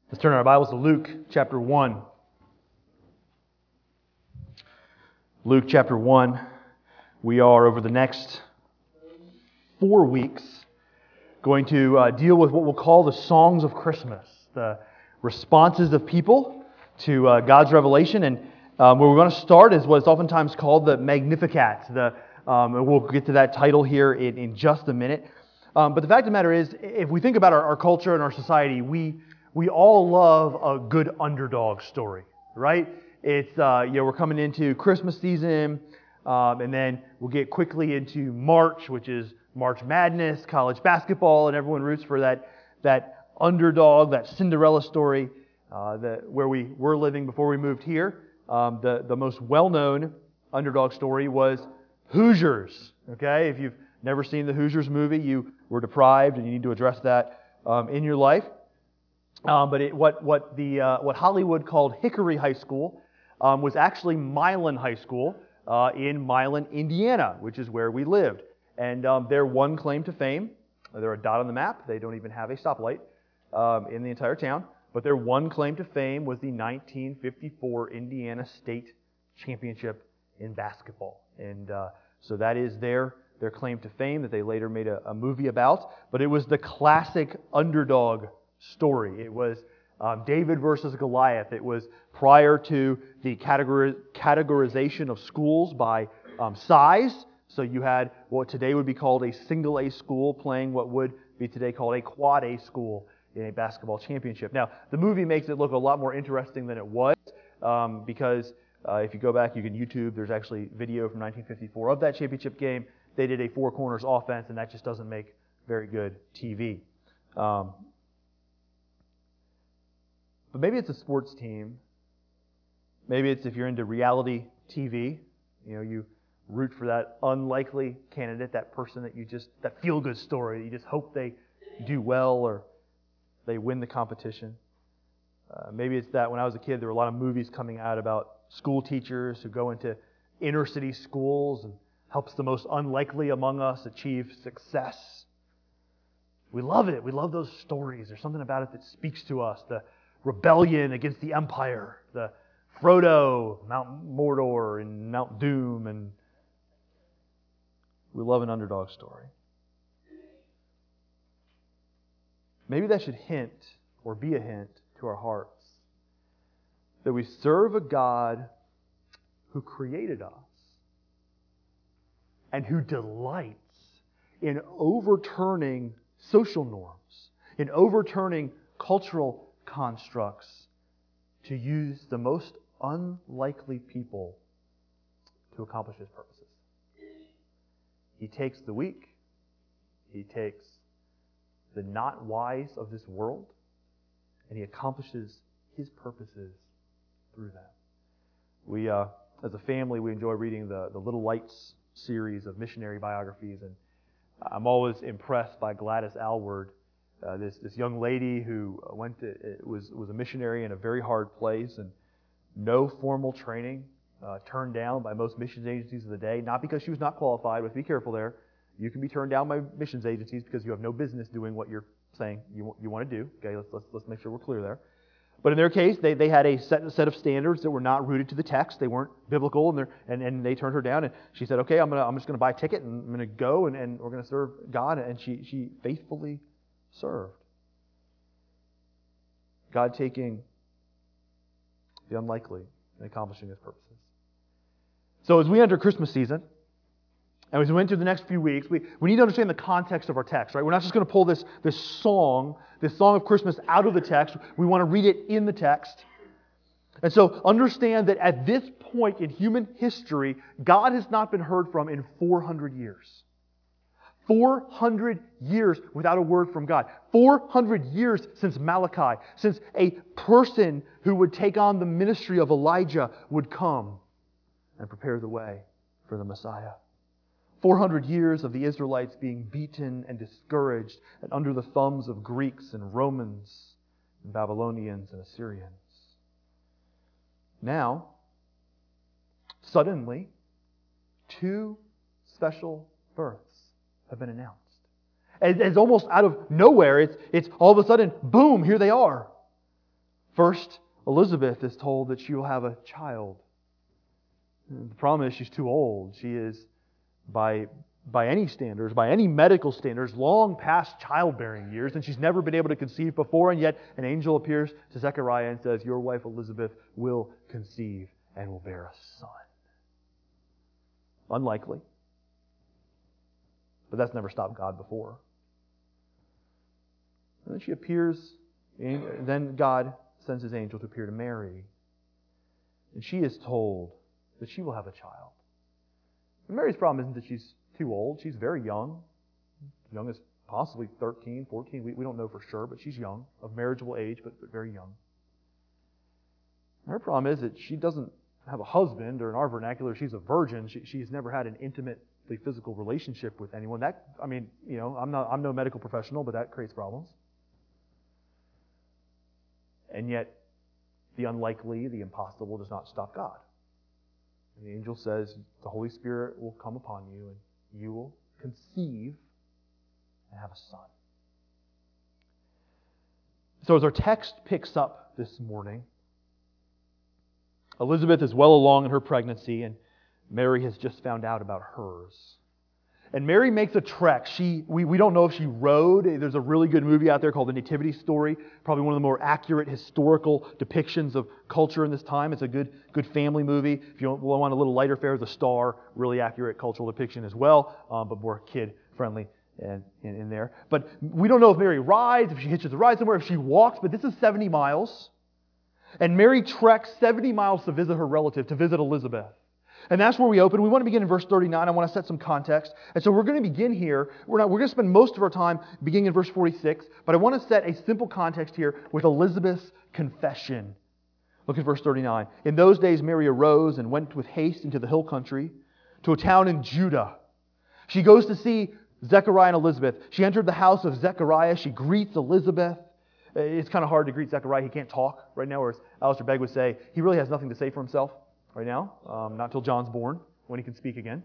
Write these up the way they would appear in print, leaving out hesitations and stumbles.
Let's turn our Bibles to Luke chapter 1. Luke chapter 1. We are, over the next 4 weeks, going to deal with what we'll call the songs of Christmas, the responses of people to God's revelation. And where we're going to start is what is oftentimes called the Magnificat. We'll get to that title here in just a minute. But the fact of the matter is, if we think about our culture and our society, we all love a good underdog story, right? It's we're coming into Christmas season, and then we'll get quickly into March, which is March Madness, college basketball, and everyone roots for that underdog, that Cinderella story where we were living before we moved here. The most well-known underdog story was Hoosiers. Okay, if you've never seen the Hoosiers movie, you were deprived, and you need to address that in your life. But what Hollywood called Hickory High School was actually Milan High School in Milan, Indiana, which is where we lived. And their one claim to fame, they're a dot on the map. They don't even have a stoplight in the entire town. But their one claim to fame was the 1954 Indiana State Championship in basketball. And so that is their claim to fame that they later made a movie about. But it was the classic underdog story. It was David versus Goliath. It was prior to the categorization of schools by size. So you had what today would be called a single A school playing what would be today called a quad A school in a basketball championship. Now, the movie makes it look a lot more interesting than it was because if you go back, you can YouTube, there's actually video from 1954 of that championship game. They did a four corners offense, and that just doesn't make very good TV. But maybe it's a sports team. Maybe it's if you're into reality TV, you root for that unlikely candidate, that person that feel-good story. You just hope they do well or they win the competition. Maybe it's that when I was a kid, there were a lot of movies coming out about school teachers who go into inner city schools and helps the most unlikely among us achieve success. We love it. We love those stories. There's something about it that speaks to us. The rebellion against the Empire, the Frodo, Mount Mordor, and Mount Doom, and we love an underdog story. Maybe that should hint or be a hint to our hearts that we serve a God who created us and who delights in overturning social norms, in overturning cultural constructs to use the most unlikely people to accomplish His purposes. He takes the weak, He takes the not wise of this world, and He accomplishes His purposes through them. We, as a family, we enjoy reading the Little Lights series of missionary biographies, and I'm always impressed by Gladys Aylward, this young lady who was a missionary in a very hard place and no formal training, turned down by most missions agencies of the day, not because she was not qualified, but be careful there. You can be turned down by missions agencies because you have no business doing what you're saying you want to do. Okay, let's make sure we're clear there. But in their case, they had a set of standards that were not rooted to the text. They weren't biblical, and they turned her down. And she said, "Okay, I'm just going to buy a ticket and I'm going to go and we're going to serve God." And she faithfully served. God taking the unlikely and accomplishing His purposes. So as we enter Christmas season, and as we went through the next few weeks, we need to understand the context of our text, right? We're not just going to pull this song of Christmas out of the text. We want to read it in the text. And so understand that at this point in human history, God has not been heard from in 400 years. 400 years without a word from God. 400 years since Malachi, since a person who would take on the ministry of Elijah would come and prepare the way for the Messiah. 400 years of the Israelites being beaten and discouraged and under the thumbs of Greeks and Romans and Babylonians and Assyrians. Now, suddenly, 2 special births have been announced. As almost out of nowhere, it's all of a sudden, boom, here they are. First, Elizabeth is told that she will have a child. And the problem is she's too old. She is, by any standards, by any medical standards, long past childbearing years, and she's never been able to conceive before, and yet an angel appears to Zechariah and says, your wife Elizabeth will conceive and will bear a son. Unlikely. But that's never stopped God before. And then she appears, and then God sends His angel to appear to Mary. And she is told that she will have a child. And Mary's problem isn't that she's too old. She's very young. Young as possibly 13, 14. We don't know for sure, but she's young, of marriageable age, but very young. Her problem is that she doesn't have a husband, or in our vernacular, she's a virgin. She's never had an intimately physical relationship with anyone. I'm no medical professional, but that creates problems. And yet, the unlikely, the impossible does not stop God. And the angel says, the Holy Spirit will come upon you, and you will conceive and have a son. So as our text picks up this morning, Elizabeth is well along in her pregnancy, and Mary has just found out about hers. And Mary makes a trek. We don't know if she rode. There's a really good movie out there called The Nativity Story, probably one of the more accurate historical depictions of culture in this time. It's a good family movie. If you want a little lighter fare, The Star, really accurate cultural depiction as well, but more kid-friendly in there. But we don't know if Mary rides, if she hitches a ride somewhere, if she walks, but this is 70 miles. And Mary treks 70 miles to visit her relative, to visit Elizabeth. And that's where we open. We want to begin in verse 39. I want to set some context. And so we're going to begin here. We're going to spend most of our time beginning in verse 46. But I want to set a simple context here with Elizabeth's confession. Look at verse 39. In those days Mary arose and went with haste into the hill country to a town in Judah. She goes to see Zechariah and Elizabeth. She entered the house of Zechariah. She greets Elizabeth. It's kind of hard to greet Zechariah. He can't talk right now, or as Alistair Begg would say, he really has nothing to say for himself right now. Not till John's born, when he can speak again.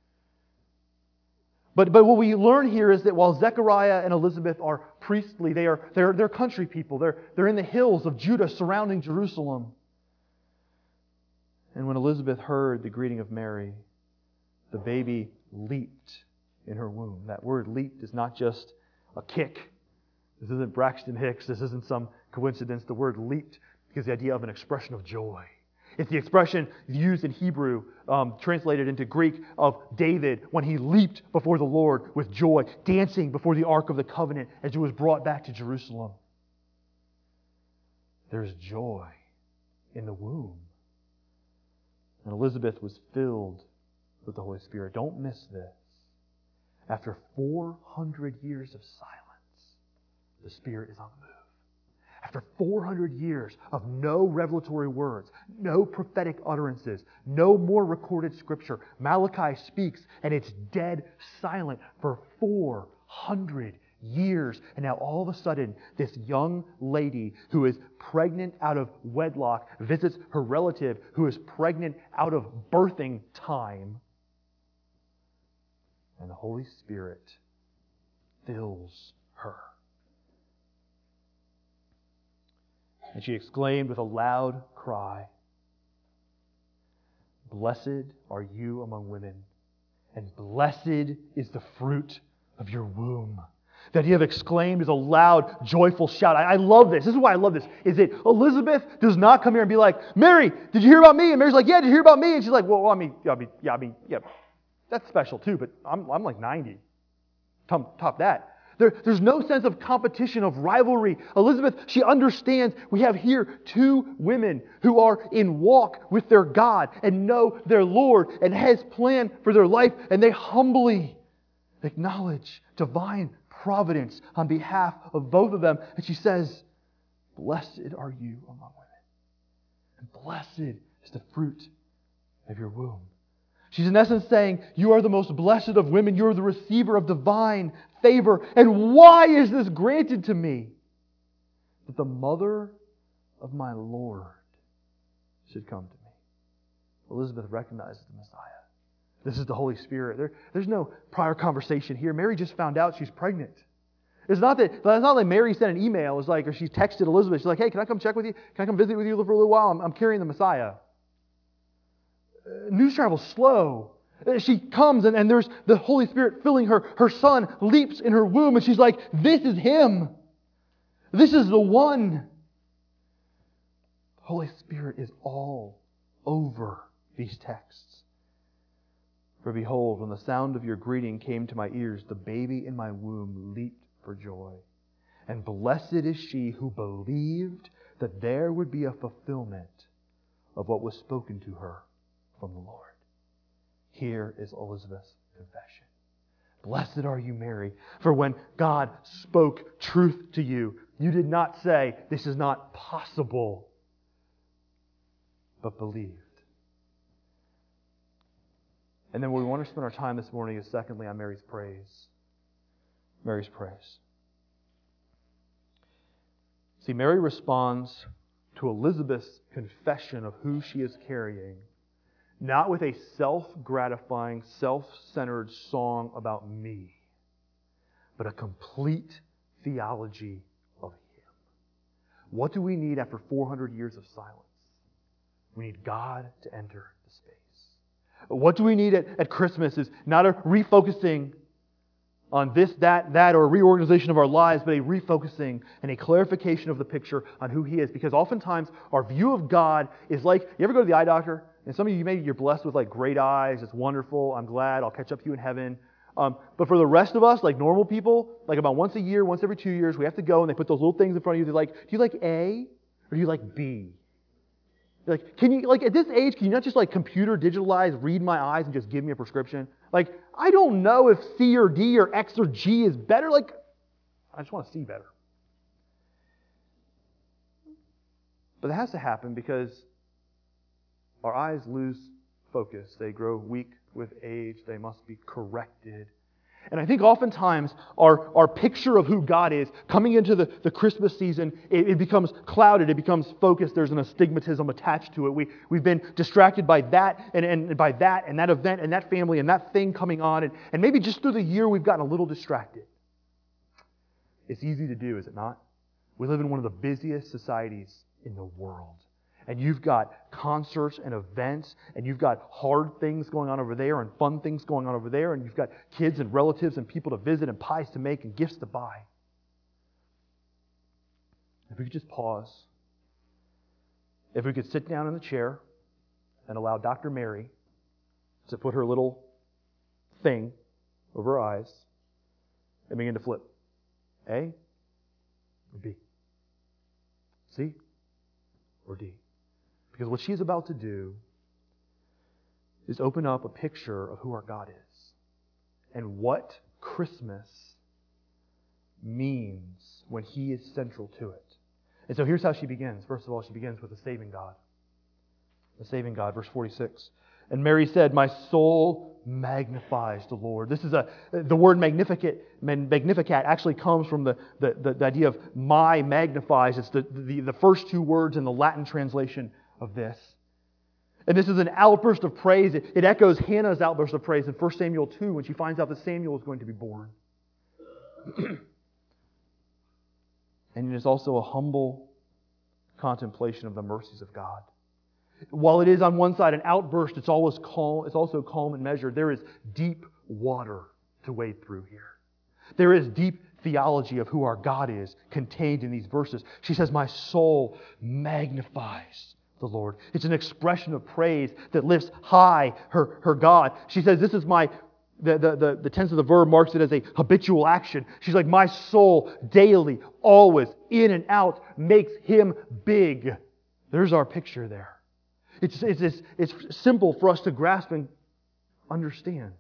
But what we learn here is that while Zechariah and Elizabeth are priestly, they're country people. They're in the hills of Judah surrounding Jerusalem. And when Elizabeth heard the greeting of Mary, the baby leaped in her womb. That word leaped is not just a kick. This isn't Braxton Hicks. This isn't some coincidence. The word leaped gives the idea of an expression of joy. It's the expression used in Hebrew, translated into Greek, of David when he leaped before the Lord with joy, dancing before the Ark of the Covenant as it was brought back to Jerusalem. There's joy in the womb. And Elizabeth was filled with the Holy Spirit. Don't miss this. After 400 years of silence, the Spirit is on the move. After 400 years of no revelatory words, no prophetic utterances, no more recorded Scripture, Malachi speaks and it's dead silent for 400 years. And now all of a sudden, this young lady who is pregnant out of wedlock visits her relative who is pregnant out of birthing time. And the Holy Spirit fills her. And she exclaimed with a loud cry, "Blessed are you among women, and blessed is the fruit of your womb." That he have exclaimed is a loud, joyful shout. I love this. This is why I love this. Is that Elizabeth does not come here and be like, "Mary, did you hear about me?" And Mary's like, "Yeah, did you hear about me?" And she's like, "Well, I mean, that's special too, but I'm like 90. Top that." There's no sense of competition, of rivalry. Elizabeth, she understands we have here two women who are in walk with their God and know their Lord and His plan for their life, and they humbly acknowledge divine providence on behalf of both of them. And she says, "Blessed are you among women, and blessed is the fruit of your womb." She's in essence saying, you are the most blessed of women. You are the receiver of divine favor. And why is this granted to me? That the mother of my Lord should come to me. Elizabeth recognizes the Messiah. This is the Holy Spirit. There's no prior conversation here. Mary just found out she's pregnant. That's not like Mary sent an email. It's like, or she texted Elizabeth. She's like, hey, can I come check with you? Can I come visit with you for a little while? I'm carrying the Messiah. News travel's slow. She comes and there's the Holy Spirit filling her. Her son leaps in her womb and she's like, this is Him. This is the one. The Holy Spirit is all over these texts. For behold, when the sound of your greeting came to my ears, the baby in my womb leaped for joy. And blessed is she who believed that there would be a fulfillment of what was spoken to her from the Lord. Here is Elizabeth's confession. Blessed are you, Mary, for when God spoke truth to you, you did not say, this is not possible, but believed. And then where we want to spend our time this morning is secondly on Mary's praise. Mary's praise. See, Mary responds to Elizabeth's confession of who she is carrying, not with a self-gratifying, self-centered song about me, but a complete theology of Him. What do we need after 400 years of silence? We need God to enter the space. What do we need at Christmas is not a refocusing on this, that, or a reorganization of our lives, but a refocusing and a clarification of the picture on who He is. Because oftentimes our view of God is like, you ever go to the eye doctor? And some of you, maybe you're blessed with like great eyes. It's wonderful. I'm glad. I'll catch up to you in heaven. But for the rest of us, like normal people, like about once a year, once every 2 years, we have to go and they put those little things in front of you. They're like, do you like A or do you like B? Like, can you, like at this age, can you not just like computer digitalize, read my eyes and just give me a prescription? Like, I don't know if C or D or X or G is better. Like, I just want to see better. But it has to happen because our eyes lose focus. They grow weak with age. They must be corrected. And I think oftentimes our picture of who God is, coming into the Christmas season, it becomes clouded, it becomes focused, there's an astigmatism attached to it. We've been distracted by that and by that and that event and that family and that thing coming on. And maybe just through the year we've gotten a little distracted. It's easy to do, is it not? We live in one of the busiest societies in the world. And you've got concerts and events, and you've got hard things going on over there, and fun things going on over there, and you've got kids and relatives and people to visit, and pies to make, and gifts to buy. If we could just pause, if we could sit down in the chair and allow Dr. Mary to put her little thing over her eyes and begin to flip. A or B? C or D? Because what she's about to do is open up a picture of who our God is and what Christmas means when He is central to it. And so here's how she begins. First of all, she begins with a saving God. A saving God, verse 46. And Mary said, my soul magnifies the Lord. This is the word magnificat actually comes from the idea of my magnifies. It's the first two words in the Latin translation of this. And this is an outburst of praise. It echoes Hannah's outburst of praise in 1 Samuel 2 when she finds out that Samuel is going to be born. And it is also a humble contemplation of the mercies of God. While it is on one side an outburst, it's always calm. It's also calm and measured. There is deep water to wade through here. There is deep theology of who our God is contained in these verses. She says, my soul magnifies the Lord. It's an expression of praise that lifts high her God. She says, this is the tense of the verb marks it as a habitual action. She's like, my soul daily, always, in and out, makes Him big. There's our picture there. It's simple for us to grasp and understand.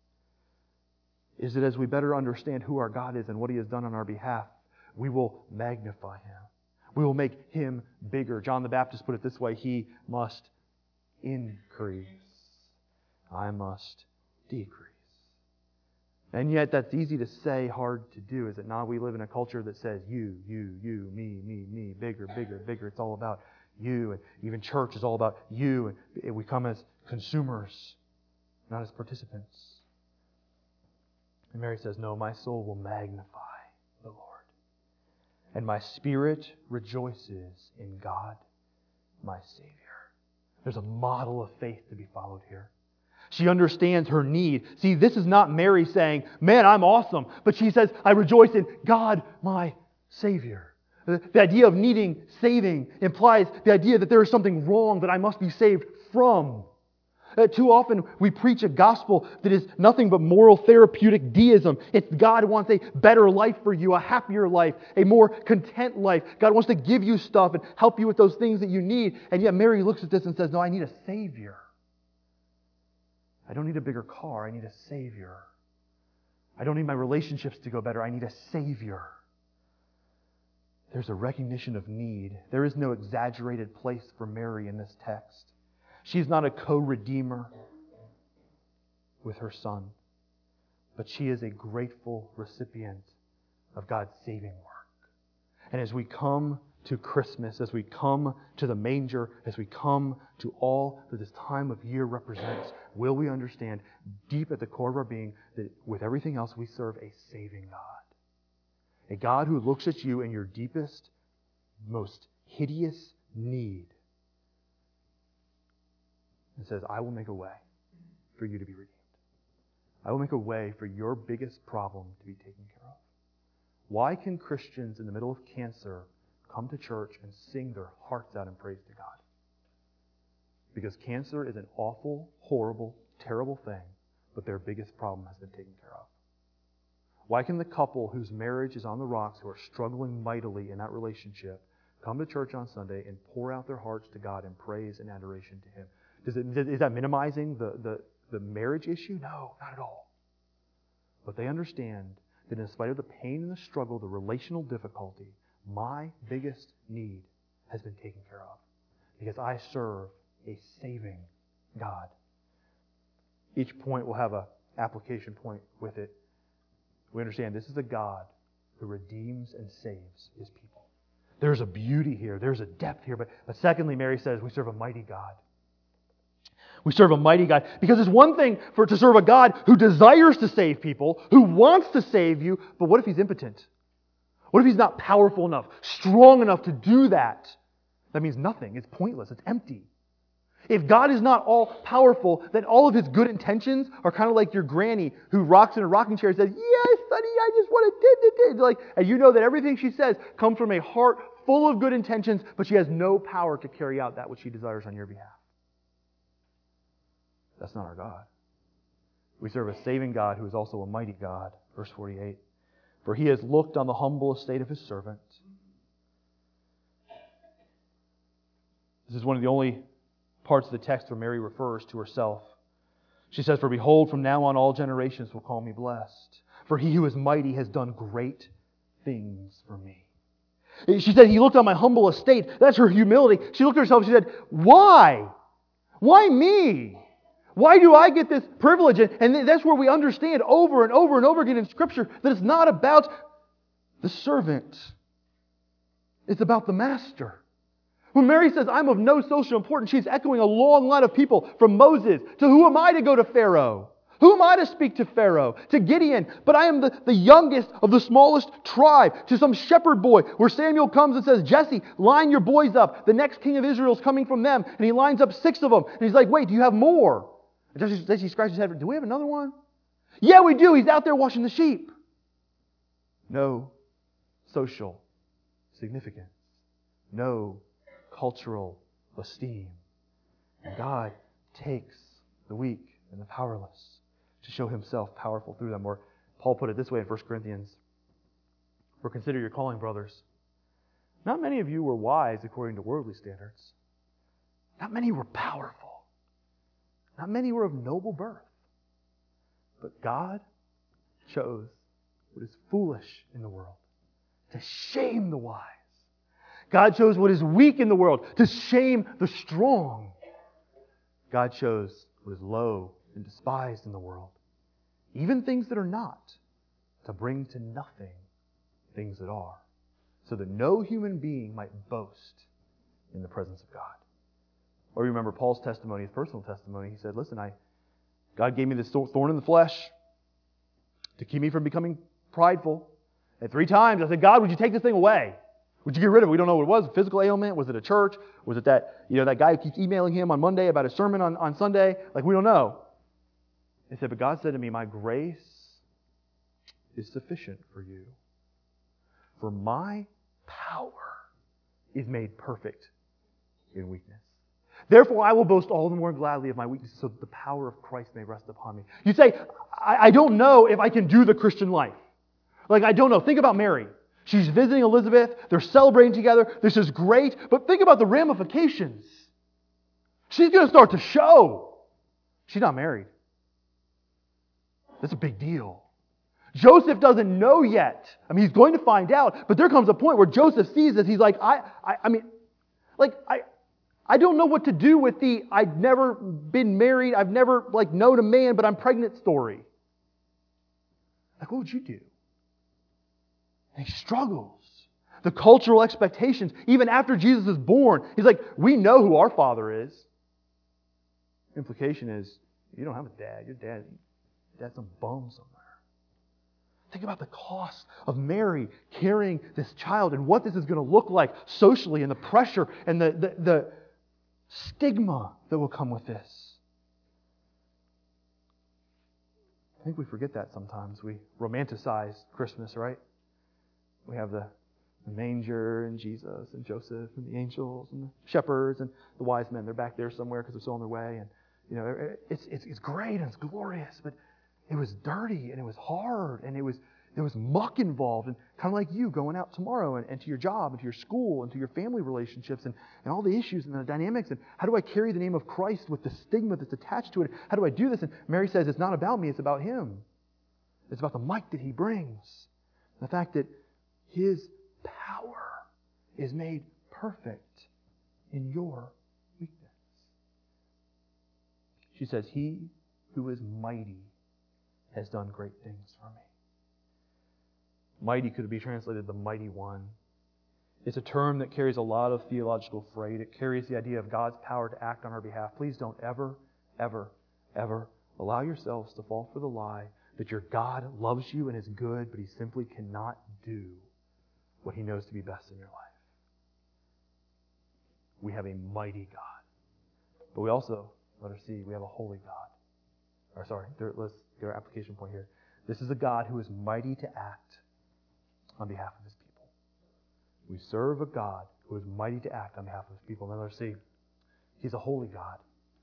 Is that as we better understand who our God is and what He has done on our behalf, we will magnify Him. We will make Him bigger. John the Baptist put it this way, He must increase. I must decrease. And yet that's easy to say, hard to do, is it not? We live in a culture that says you, me, bigger, bigger, bigger. It's all about you. And even church is all about you. And we come as consumers, not as participants. And Mary says, no, my soul will magnify the Lord. and my spirit rejoices in God, my Savior. There's a model of faith to be followed here. She understands her need. See, this is not Mary saying, man, I'm awesome. But she says, I rejoice in God, my Savior. The idea of needing saving implies the idea that there is something wrong that I must be saved from. Too often we preach a gospel that is nothing but moral therapeutic deism. It's God wants a better life for you, a happier life, a more content life. God wants to give you stuff and help you with those things that you need. And yet Mary looks at this and says, no, I need a Savior. I don't need a bigger car. I need a Savior. I don't need my relationships to go better. I need a Savior. There's a recognition of need. There is no exaggerated place for Mary in this text. She's not a co-redeemer with her Son, but she is a grateful recipient of God's saving work. And as we come to Christmas, as we come to the manger, as we come to all that this time of year represents, will we understand deep at the core of our being that with everything else we serve a saving God. A God who looks at you in your deepest, most hideous need and says, I will make a way for you to be redeemed. I will make a way for your biggest problem to be taken care of. Why can Christians in the middle of cancer come to church and sing their hearts out in praise to God? Because cancer is an awful, horrible, terrible thing, but their biggest problem has been taken care of. Why can the couple whose marriage is on the rocks, who are struggling mightily in that relationship, come to church on Sunday and pour out their hearts to God in praise and adoration to Him? Is that minimizing the marriage issue? No, not at all. But they understand that in spite of the pain and the struggle, the relational difficulty, my biggest need has been taken care of because I serve a saving God. Each point will have an application point with it. We understand this is a God who redeems and saves His people. There's a beauty here. There's a depth here. But secondly, Mary says we serve a mighty God. We serve a mighty God. Because it's one thing to serve a God who desires to save people, who wants to save you, but what if He's impotent? What if He's not powerful enough, strong enough to do that? That means nothing. It's pointless. It's empty. If God is not all powerful, then all of His good intentions are kind of like your granny who rocks in a rocking chair and says, yes, honey, I just want to and you know that everything she says comes from a heart full of good intentions, but she has no power to carry out that which she desires on your behalf. That's not our God. We serve a saving God who is also a mighty God. Verse 48. For He has looked on the humble estate of His servant. This is one of the only parts of the text where Mary refers to herself. She says, for behold, from now on all generations will call me blessed. For He who is mighty has done great things for me. She said, He looked on my humble estate. That's her humility. She looked at herself and she said, why? Why me? Why do I get this privilege? And that's where we understand over and over and over again in Scripture that it's not about the servant. It's about the master. When Mary says, I'm of no social importance, she's echoing a long line of people from Moses to who am I to go to Pharaoh? Who am I to speak to Pharaoh? To Gideon. But I am the youngest of the smallest tribe. To some shepherd boy where Samuel comes and says, Jesse, line your boys up. The next king of Israel is coming from them. And he lines up 6 of them. And he's like, wait, do you have more? And Jesse scratches his head. Do we have another one? Yeah, we do. He's out there watching the sheep. No social significance. No cultural esteem. And God takes the weak and the powerless to show Himself powerful through them. Or Paul put it this way in 1 Corinthians. For consider your calling, brothers. Not many of you were wise according to worldly standards. Not many were powerful. Not many were of noble birth. But God chose what is foolish in the world to shame the wise. God chose what is weak in the world to shame the strong. God chose what is low and despised in the world, even things that are not, to bring to nothing things that are, so that no human being might boast in the presence of God. Or remember Paul's testimony, his personal testimony. He said, listen, God gave me this thorn in the flesh to keep me from becoming prideful. And 3 times I said, God, would you take this thing away? Would you get rid of it? We don't know what it was. A physical ailment? Was it a church? Was it that, that guy who keeps emailing him on Monday about his sermon on Sunday? Like, we don't know. He said, but God said to me, my grace is sufficient for you. For my power is made perfect in weakness. Therefore, I will boast all the more gladly of my weaknesses so that the power of Christ may rest upon me. You say, I don't know if I can do the Christian life. Like, I don't know. Think about Mary. She's visiting Elizabeth. They're celebrating together. This is great. But think about the ramifications. She's going to start to show. She's not married. That's a big deal. Joseph doesn't know yet. I mean, he's going to find out. But there comes a point where Joseph sees this. He's like, I don't know what to do with I've never been married. I've never known a man, but I'm pregnant story. Like, what would you do? And he struggles. The cultural expectations, even after Jesus is born, he's like, we know who our father is. Implication is, you don't have a dad. Your dad's some bum somewhere. Think about the cost of Mary carrying this child and what this is going to look like socially and the pressure and the stigma that will come with this. I think we forget that sometimes. We romanticize Christmas, right? We have the manger and Jesus and Joseph and the angels and the shepherds and the wise men. They're back there somewhere because they're still on their way. And it's great and it's glorious, but it was dirty and it was hard and there was muck involved, and kind of like you going out tomorrow and to your job and to your school and to your family relationships and all the issues and the dynamics, and how do I carry the name of Christ with the stigma that's attached to it? How do I do this? And Mary says it's not about me, it's about Him. It's about the might that He brings. The fact that His power is made perfect in your weakness. She says, He who is mighty has done great things for me. Mighty could be translated the mighty one. It's a term that carries a lot of theological freight. It carries the idea of God's power to act on our behalf. Please don't ever, ever, ever allow yourselves to fall for the lie that your God loves you and is good, but He simply cannot do what He knows to be best in your life. We have a mighty God. But we also, letter C, we have a holy God. Let's get our application point here. This is a God who is mighty to act on behalf of His people. We serve a God who is mighty to act on behalf of His people. Now let's see. He's a holy God.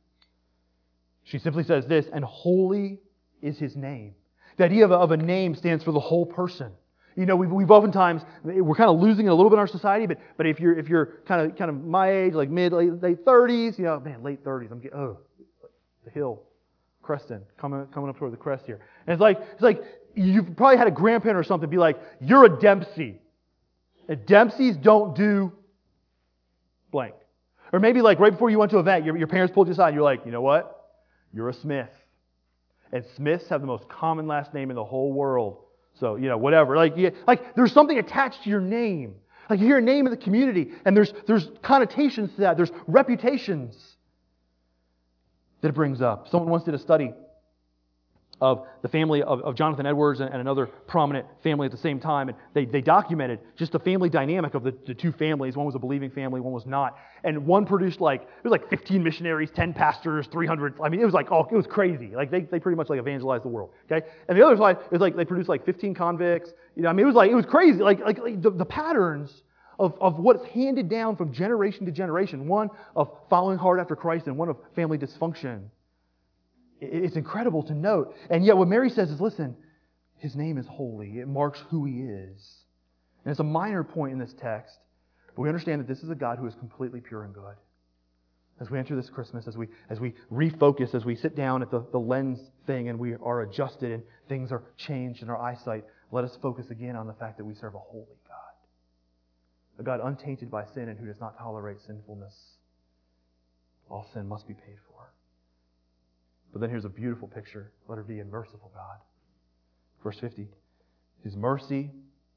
She simply says this, and holy is His name. The idea of a name stands for the whole person. You know, we've oftentimes, we're kind of losing it a little bit in our society, but if you're kind of my age, like late 30s, late 30s, I'm getting, the hill, Creston, coming up toward the crest here. And it's like you've probably had a grandparent or something be like, you're a Dempsey. And Dempseys don't do blank. Or maybe like right before you went to an event, your parents pulled you aside and you're like, you know what? You're a Smith. And Smiths have the most common last name in the whole world. So, whatever. Like there's something attached to your name. Like you hear a name in the community and there's connotations to that. There's reputations that it brings up. Someone once did a study of the family of Jonathan Edwards and another prominent family at the same time. And they documented just the family dynamic of the two families. One was a believing family, one was not. And one produced it was 15 missionaries, 10 pastors, 300. I mean, it was crazy. Like they pretty much evangelized the world. Okay? And the other side, it was they produced 15 convicts. It was crazy. The patterns of what's handed down from generation to generation. One of following hard after Christ and one of family dysfunction. It's incredible to note. And yet what Mary says is, listen, His name is holy. It marks who He is. And it's a minor point in this text, but we understand that this is a God who is completely pure and good. As we enter this Christmas, as we refocus, as we sit down at the lens thing and we are adjusted and things are changed in our eyesight, let us focus again on the fact that we serve a holy God. A God untainted by sin and who does not tolerate sinfulness. All sin must be paid for. But then here's a beautiful picture. Let her be a merciful God. Verse 50. His mercy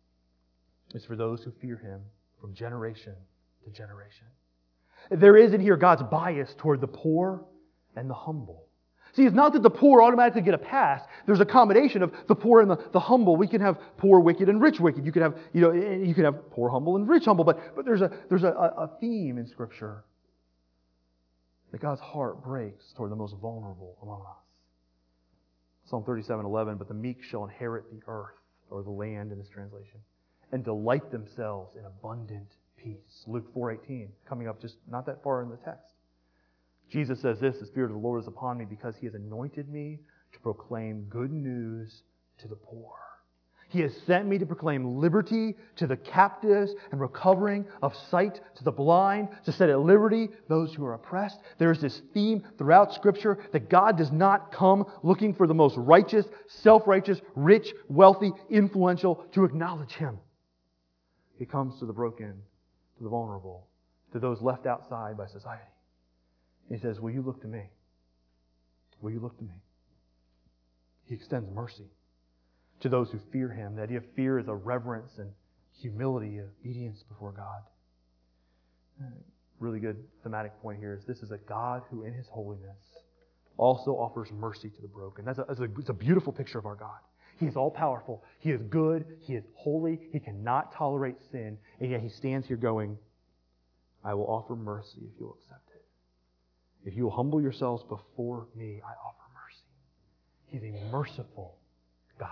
is for those who fear Him from generation to generation. There is in here God's bias toward the poor and the humble. See, it's not that the poor automatically get a pass. There's a combination of the poor and the humble. We can have poor wicked and rich wicked. You could have poor humble and rich humble. But there's a theme in Scripture that God's heart breaks toward the most vulnerable among us. Psalm 37:11, but the meek shall inherit the earth, or the land in this translation, and delight themselves in abundant peace. Luke 4:18, coming up just not that far in the text. Jesus says this, the Spirit of the Lord is upon me because He has anointed me to proclaim good news to the poor. He has sent me to proclaim liberty to the captives and recovering of sight to the blind, to set at liberty those who are oppressed. There is this theme throughout Scripture that God does not come looking for the most righteous, self-righteous, rich, wealthy, influential to acknowledge Him. He comes to the broken, to the vulnerable, to those left outside by society. He says, will you look to me? Will you look to me? He extends mercy to those who fear Him. The idea of fear is a reverence and humility, obedience before God. Really good thematic point here is this is a God who in His holiness also offers mercy to the broken. It's a beautiful picture of our God. He is all-powerful. He is good. He is holy. He cannot tolerate sin. And yet He stands here going, I will offer mercy if you'll accept it. If you will humble yourselves before me, I offer mercy. He's a merciful God.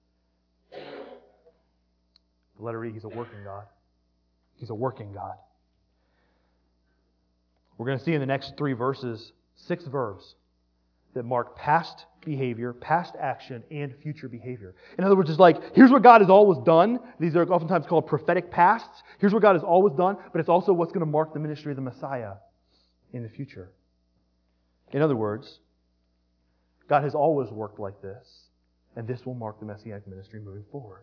The letter E, He's a working God. He's a working God. We're going to see in the next 3 verses 6 verbs that mark past behavior, past action, and future behavior. In other words, it's like, here's what God has always done. These are oftentimes called prophetic pasts. Here's what God has always done, but it's also what's going to mark the ministry of the Messiah in the future. In other words, God has always worked like this, and this will mark the Messianic ministry moving forward.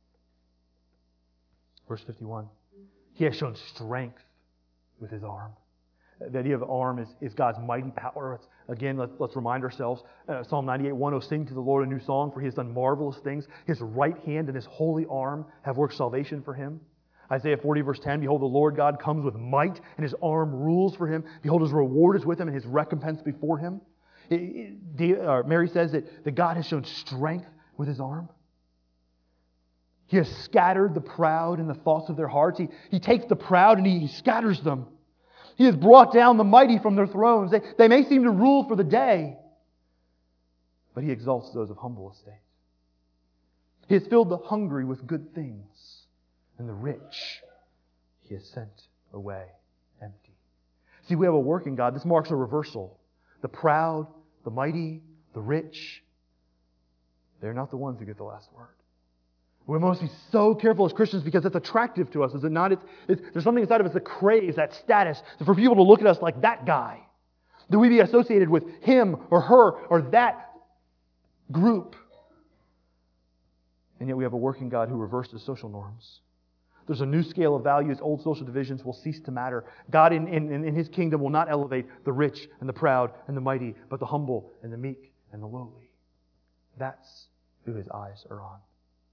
Verse 51, He has shown strength with His arm. The idea of arm is God's mighty power. Again, let's remind ourselves, Psalm 98:1, oh, sing to the Lord a new song, for He has done marvelous things. His right hand and His holy arm have worked salvation for Him. Isaiah 40, verse 10, behold, the Lord God comes with might, and His arm rules for Him. Behold, His reward is with Him, and His recompense before Him. Mary says that God has shown strength with His arm. He has scattered the proud in the thoughts of their hearts. He takes the proud and He scatters them. He has brought down the mighty from their thrones. They may seem to rule for the day, but He exalts those of humble estate. He has filled the hungry with good things, and the rich He has sent away empty. See, we have a working God. This marks a reversal. The proud, the mighty, the rich, they're not the ones who get the last word. We must be so careful as Christians because it's attractive to us, is it not? There's something inside of us that craves that status, for people to look at us like that guy. That we be associated with him or her or that group. And yet we have a working God who reverses social norms. There's a new scale of values. Old social divisions will cease to matter. God in His kingdom will not elevate the rich and the proud and the mighty, but the humble and the meek and the lowly. That's who His eyes are on.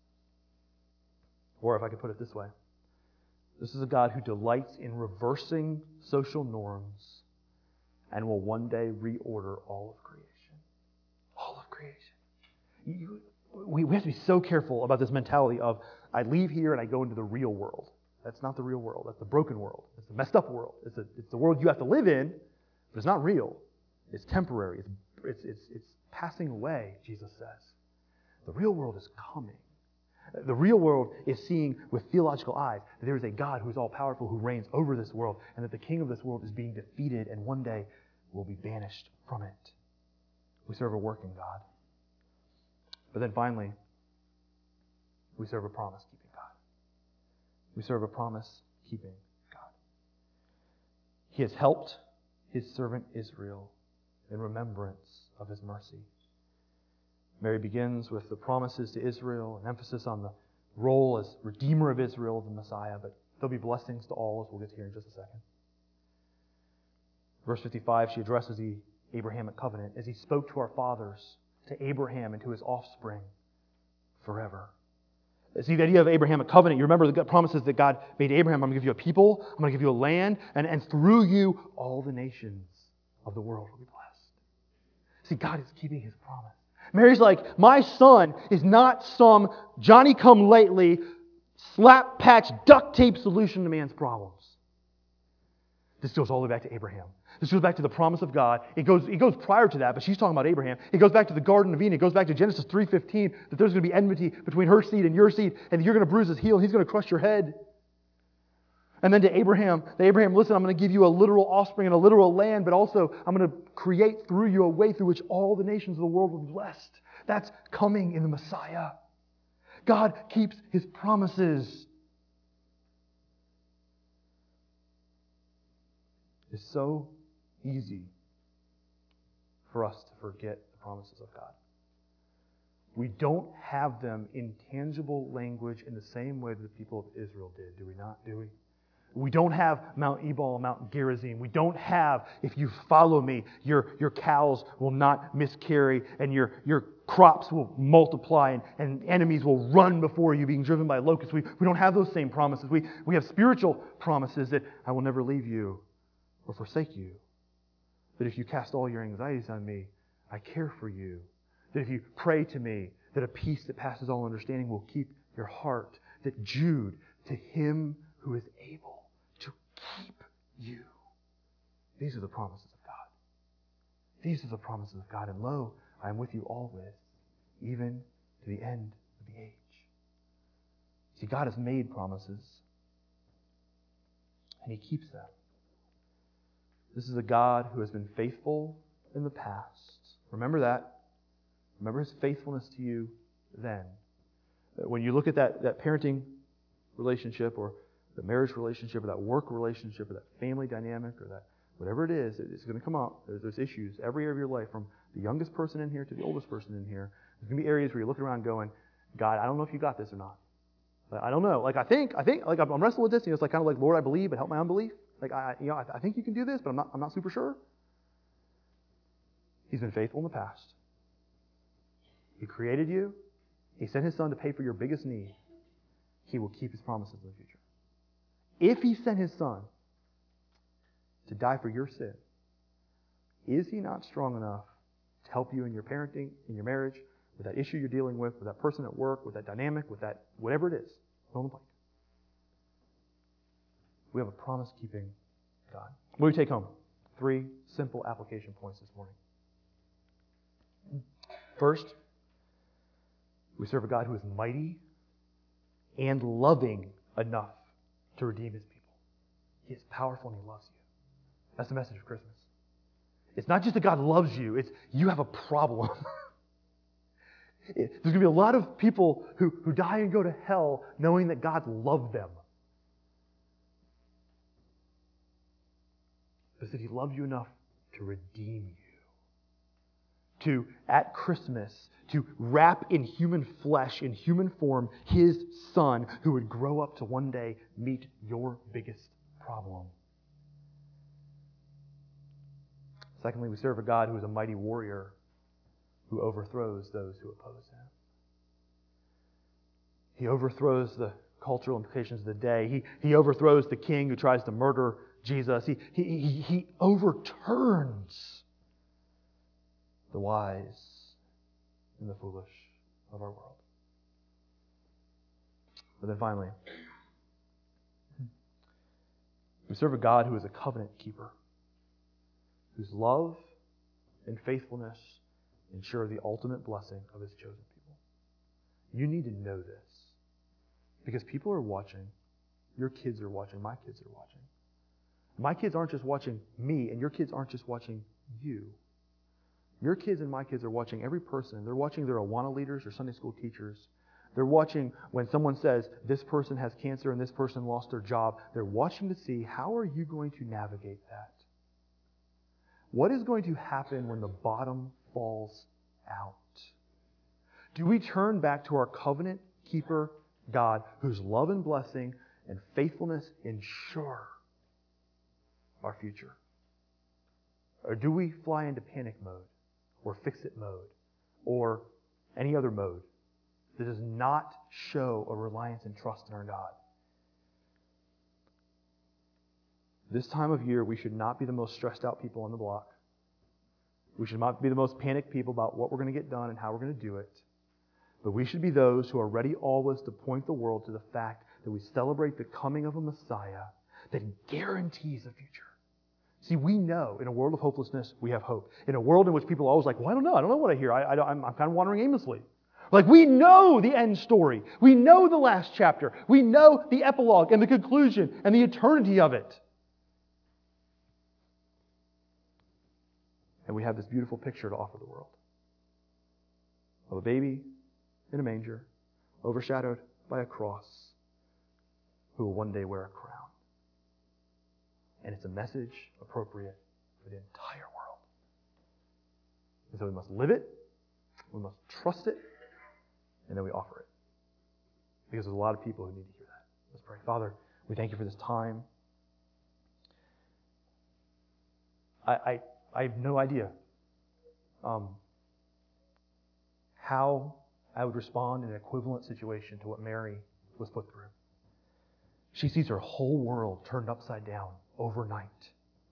Or if I could put it this way, this is a God who delights in reversing social norms and will one day reorder all of creation. All of creation. We have to be so careful about this mentality of, I leave here and I go into the real world. That's not the real world. That's the broken world. It's the messed up world. It's the world you have to live in, but it's not real. It's temporary. It's passing away, Jesus says. The real world is coming. The real world is seeing with theological eyes that there is a God who is all-powerful, who reigns over this world, and that the king of this world is being defeated and one day will be banished from it. We serve a working God. But then finally, we serve a promise-keeping God. We serve a promise-keeping God. He has helped His servant Israel in remembrance of His mercy. Mary begins with the promises to Israel, an emphasis on the role as Redeemer of Israel, the Messiah, but there'll be blessings to all, as we'll get to here in just a second. Verse 55, she addresses the Abrahamic covenant as He spoke to our fathers, to Abraham and to his offspring forever. See, the idea of Abrahamic covenant, you remember the promises that God made to Abraham, I'm going to give you a people, I'm going to give you a land, and through you all the nations of the world will be blessed. See, God is keeping His promise. Mary's like, my son is not some Johnny-come-lately, slap-patch, duct tape solution to man's problems. This goes all the way back to Abraham. This goes back to the promise of God. It goes prior to that, but she's talking about Abraham. It goes back to the Garden of Eden. It goes back to Genesis 3:15, that there's going to be enmity between her seed and your seed, and you're going to bruise his heel, and he's going to crush your head. And then to Abraham, listen, I'm going to give you a literal offspring and a literal land, but also I'm going to create through you a way through which all the nations of the world will be blessed. That's coming in the Messiah. God keeps His promises. It's so easy for us to forget the promises of God. We don't have them in tangible language in the same way that the people of Israel did, do we not? Do we? We don't have Mount Ebal and Mount Gerizim. We don't have, if you follow me, your cows will not miscarry and your crops will multiply and enemies will run before you being driven by locusts. We don't have those same promises. We have spiritual promises that I will never leave you or forsake you. That if you cast all your anxieties on me, I care for you. That if you pray to me, that a peace that passes all understanding will keep your heart. That Jude, to Him who is able to keep you. These are the promises of God. These are the promises of God. And lo, I am with you always, even to the end of the age. See, God has made promises, and He keeps them. This is a God who has been faithful in the past. Remember that. Remember His faithfulness to you then. When you look at that parenting relationship or the marriage relationship or that work relationship or that family dynamic or that whatever it is, it's going to come up. There's issues every area of your life, from the youngest person in here to the oldest person in here. There's going to be areas where you're looking around going, God, I don't know if you got this or not. I don't know. Like I think, like I'm wrestling with this. It's like kind of like, Lord, I believe, but help my unbelief. Like I think you can do this, but I'm not super sure. He's been faithful in the past. He created you. He sent His Son to pay for your biggest need. He will keep His promises in the future. If He sent His Son to die for your sin, is He not strong enough to help you in your parenting, in your marriage, with that issue you're dealing with that person at work, with that dynamic, with that whatever it is? Fill in the blank. We have a promise-keeping God. What do we take home? 3 simple application points this morning. First, we serve a God who is mighty and loving enough to redeem His people. He is powerful and He loves you. That's the message of Christmas. It's not just that God loves you, it's you have a problem. There's going to be a lot of people who die and go to hell knowing that God loved them. But that He loved you enough to redeem you. To, at Christmas, to wrap in human flesh, in human form, His Son who would grow up to one day meet your biggest problem. Secondly, we serve a God who is a mighty warrior who overthrows those who oppose Him. He overthrows the cultural implications of the day. He overthrows the king who tries to murder Jesus. He overturns the wise and the foolish of our world. But then finally, we serve a God who is a covenant keeper, whose love and faithfulness ensure the ultimate blessing of His chosen people. You need to know this, because people are watching. Your kids are watching. My kids are watching. My kids aren't just watching me, and your kids aren't just watching you. Your kids and my kids are watching every person. They're watching their Awana leaders or Sunday school teachers. They're watching when someone says, this person has cancer and this person lost their job. They're watching to see, how are you going to navigate that? What is going to happen when the bottom falls out? Do we turn back to our covenant keeper God, whose love and blessing and faithfulness ensure our future? Or do we fly into panic mode or fix-it mode or any other mode that does not show a reliance and trust in our God? This time of year, we should not be the most stressed out people on the block. We should not be the most panicked people about what we're going to get done and how we're going to do it. But we should be those who are ready always to point the world to the fact that we celebrate the coming of a Messiah that guarantees a future. See, we know in a world of hopelessness, we have hope. In a world in which people are always like, well, I don't know what I hear. I'm kind of wandering aimlessly. Like, we know the end story. We know the last chapter. We know the epilogue and the conclusion and the eternity of it. And we have this beautiful picture to offer the world of a baby in a manger, overshadowed by a cross, who will one day wear a crown. And it's a message appropriate for the entire world. And so we must live it, we must trust it, and then we offer it. Because there's a lot of people who need to hear that. Let's pray. Father, we thank you for this time. I have no idea how I would respond in an equivalent situation to what Mary was put through. She sees her whole world turned upside down overnight.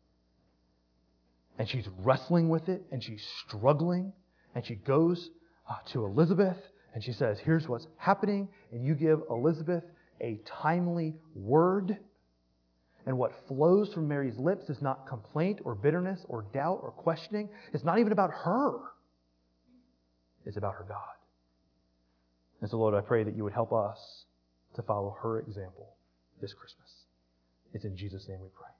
And she's wrestling with it, and she's struggling, and she goes to Elizabeth, and she says, here's what's happening, and you give Elizabeth a timely word. And what flows from Mary's lips is not complaint or bitterness or doubt or questioning. It's not even about her. It's about her God. And so, Lord, I pray that you would help us to follow her example this Christmas. It's in Jesus' name we pray.